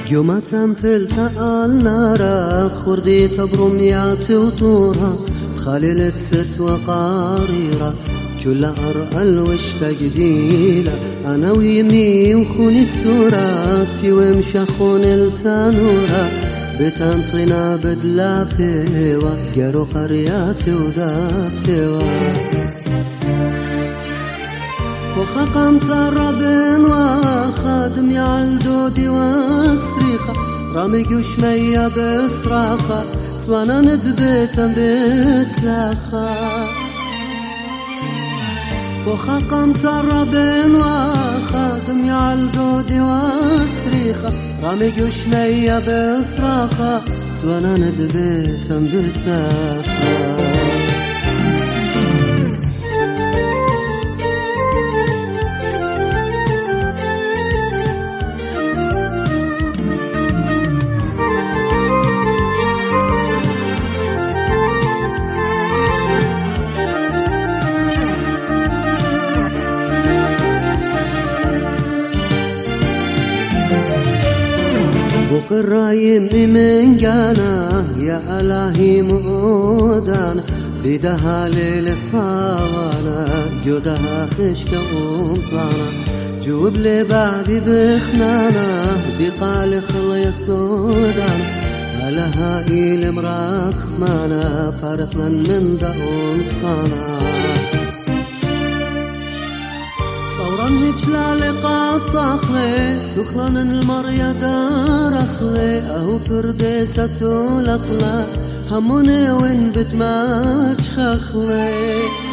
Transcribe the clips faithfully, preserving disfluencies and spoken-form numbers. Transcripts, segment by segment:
يوم تنفلت النار خردي تبرميات وطورها خليلة ست وقاريرة كل أرأى الوشتة جديلة أنا ويمي وخوني السورات ومشى خون التانورة بتنطينا بدلا بيوة جارو قرياتي وذاكيوة وخقمت الربن وخادم يعالدودي وصريخة رامي قشمية بصراخة سوانا ندبتا بتلاخة وخقمت الربن وخادم يعالدودي وصريخة رامي قشمية بصراخة سوانا ندبتا بتلاخة وقرايم من جانا يا إلهي مودانا بدها ليل صاوانا جودها خشك ومطانا جوب لي بعدي بخنانا بقال خلي سودانا علىها إيل مراخمانا فارقنا من دعون صانا صوران هجلال قطخلي تخلان المريا دار أخلي أهو برديسة لقلا هموني وين بتماج خخلي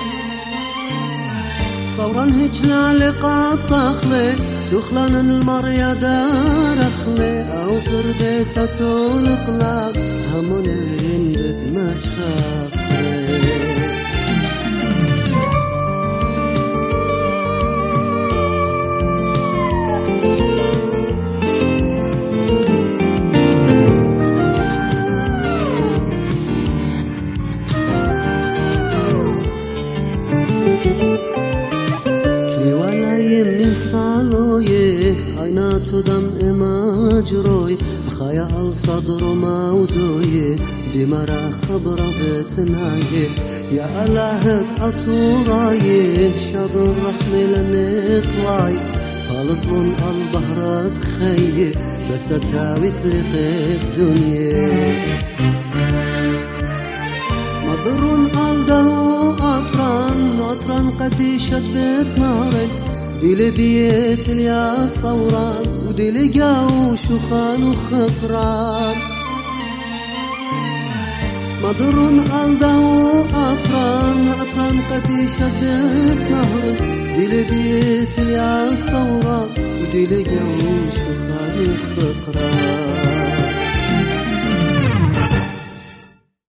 صوران هجلال قطخلي تخلان المريا دار أخلي أهو برديسة لقلا هموني وين بتماج خخلي صالويه عينات دم مجروي خيا الصدر موضويه بمرا خبر بتنايه يا الله أطورايه شاب الرحم لمطلاي طالب البحر تخيه بس تاوي تلقي الدنيا مضر قلده أطران أطران قد شدت ناري دي لبيت يا صوران ودي لقاو شخان وخفران مضر قلده أطران أطران قد شدت نهر دي لبيت يا صوران ودي لقاو شخان وخفران